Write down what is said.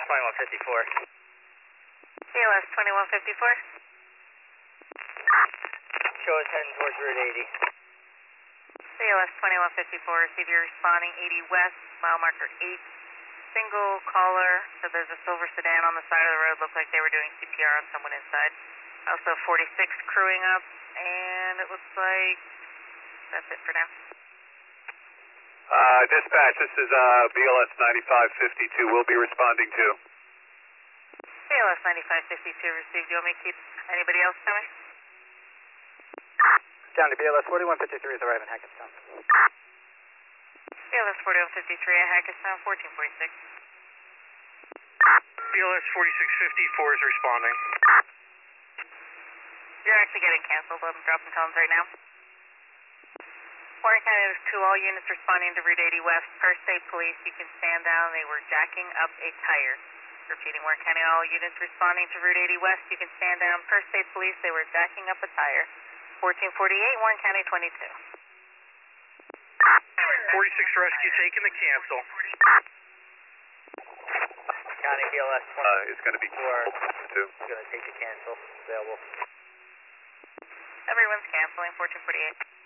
2154. BLS 2154. Show us heading towards Route 80. BLS 2154, receive your responding 80 West, mile marker 8. Single caller, so there's a silver sedan on the side of the road, looked like they were doing CPR on someone inside. Also 46 crewing up, and it looks like that's it for now. Dispatch, this is BLS 9552. We'll be responding to. BLS 9552 received. You want me to keep anybody else coming? Down to BLS 4153 is arriving at Hackettstown. BLS 4153 at Hackettstown, 1446. BLS 4654 is responding. You're actually getting canceled. I'm dropping tones right now. Warren County to all units responding to Route 80 West. First State Police, you can stand down. They were jacking up a tire. Repeating, Warren County, all units responding to Route 80 West, you can stand down. First State Police, they were jacking up a tire. 1448, Warren County 22. 46 rescue taking the cancel. County BLS 24. It's going to be 2. Going to take the cancel. Available. Everyone's canceling, 1448.